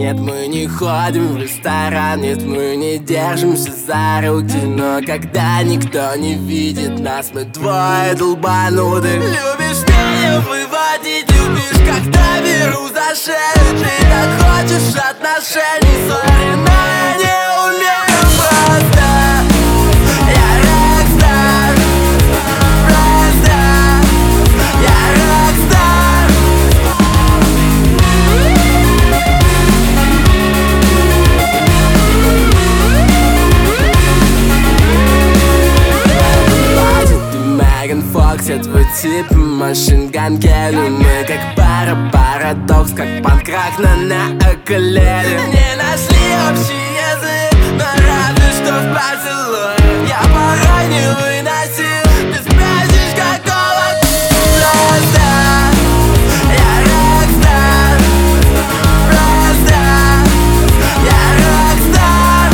Нет, мы не ходим в ресторан, нет, мы не держимся за руки. Но когда никто не видит нас, мы двое долбанутых. Любишь меня выводить, любишь, когда беру за шею. Ты так хочешь отношений, сори, но я не умею просто. Я рокстар, просто. Я рокстар. Меган Фокс, я твой тип, Машин Ган Келли. Мы как парадокс, как панкрак на околеле. Не нашли общий язык, но разве что в поцелуе. Я порой не выносил, ты спрячешь какого просто. Я рокстар, просто. Я рокстар.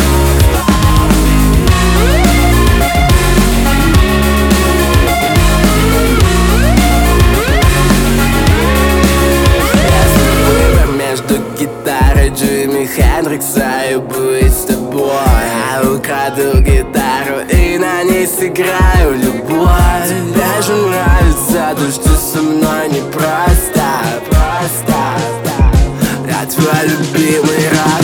Между гитарой Джимми Хендрикса и быть с тобой. Я украду гитару и на ней сыграю любовь. Тебе же нравится то, что со мной не просто. Я твой любимый рок.